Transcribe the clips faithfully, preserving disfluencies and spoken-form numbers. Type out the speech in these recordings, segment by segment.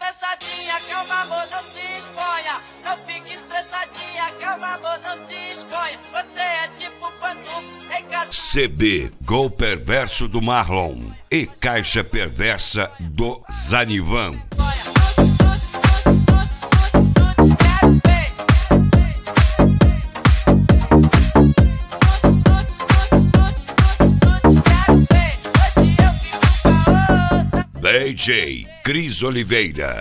estressadinha, calma amor, não se exponha. Não fique estressadinha, calma amor, não se exponha. Você é tipo pandu em casa. C D Gol Perverso do Marlon e Caixa Perversa do Zanivan. D J Cris Oliveira.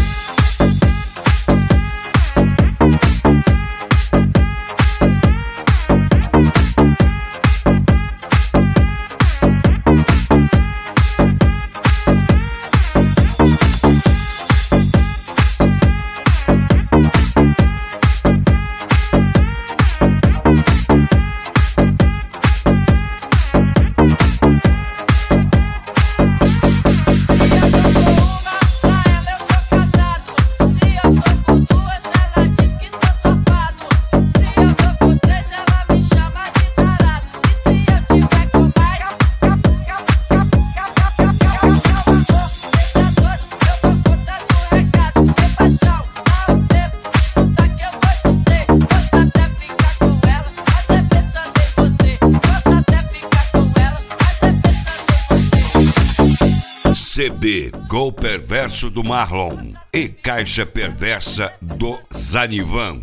C D Gol Perverso do Marlon e Caixa Perversa do Zanivan.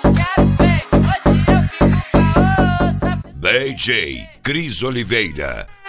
D J Cris Oliveira.